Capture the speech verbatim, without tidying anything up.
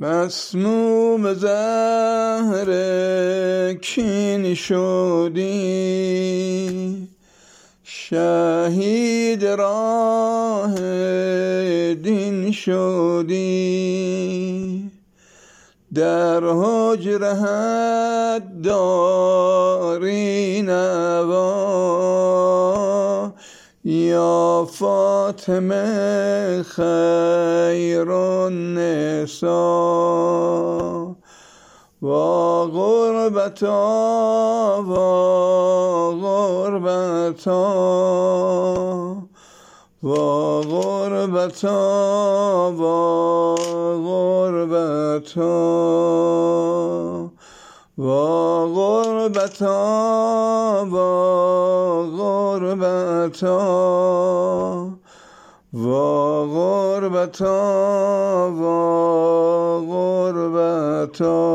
مسموم زهر کین شدی، شهید راه دین شدی. در حجرهت داری نوا، یا فاطمه خیر النساء. وا غربتا وا غربتا، وا غربتا وا غربتا، وا غربتا وا غربتا، وا غربتا وا غربتا.